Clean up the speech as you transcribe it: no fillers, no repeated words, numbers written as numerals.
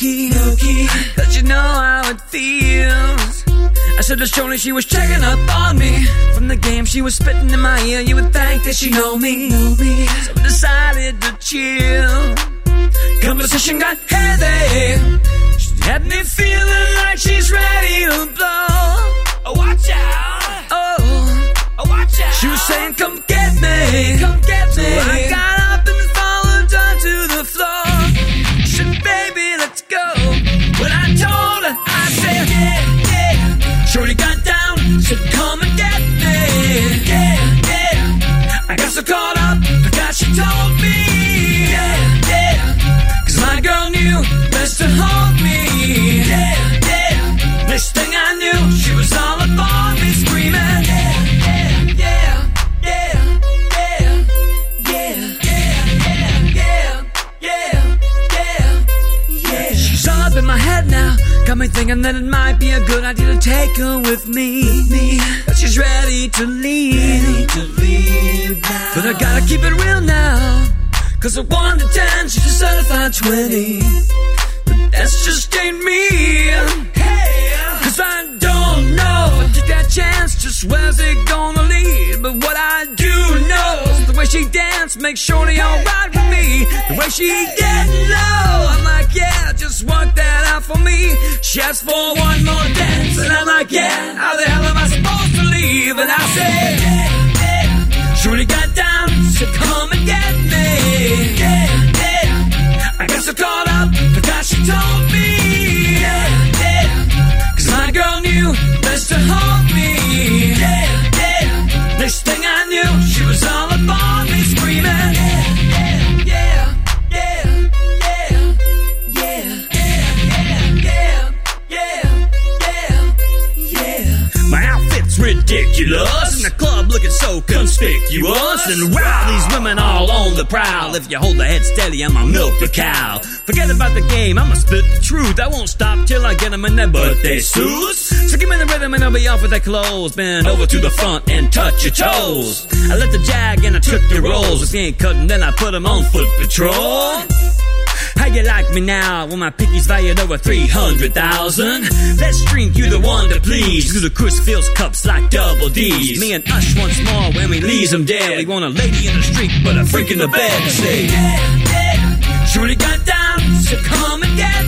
key, cause you know how it feels. I said to Shirley she was checking up on me. From the game she was spitting in my ear, you would think that she know me. So I decided to chill. Conversation got heavy. She had me feeling like she's ready to blow. Oh, watch out. Oh, watch out. She was saying, come get me. Come get me. So I got up and followed down to the floor. She said, baby, let's go. When I told her, I said, yeah. Shorty got down, said, come and get me. Yeah. I got so caught up, forgot she told me. Yeah. Cause my girl knew best to hold me. Yeah. Next thing I knew, she was all upon me screaming. She's all up in my head now, got me thinking that it might be a good idea to take her with me. But she's ready to leave now. But I gotta keep it real now, cause a 1 to 10, she's a certified 20. But that's just ain't me. Cause I don't know if I take that chance, just where's it gonna lead? But what I do know is the way she dance makes Shorty alright with me. The way she getting low, I'm like, yeah, just work that out for me. She asked for one more dance, and I'm like, yeah, how the hell am I supposed to leave? And I said, Shorty got down, said, come and get me. I got so caught up, forgot she told me. Cause my girl knew best to hold me. Next thing I knew, she was all upon me screaming. My outfit's ridiculous, in the club looking so conspicuous, and wow, these women all on the prowl. If you hold the head steady, I'ma milk the cow. Forget about the game, I'ma spit the truth. I won't stop till I get them in their birthday suits. So give me the rhythm and I'll be off with their clothes. Bend over to the front and touch your toes. I let the jag and I took the rolls. If you ain't cutting, then I put them on foot patrol. How you like me now when my picky's valued over 300,000? Let's drink, you the one to please. Ludacris fills cups like double D's. Me and Ush once more when we leaves them dead. We want a lady in the street but a freak in the bed to say, Shorty got down, so come and get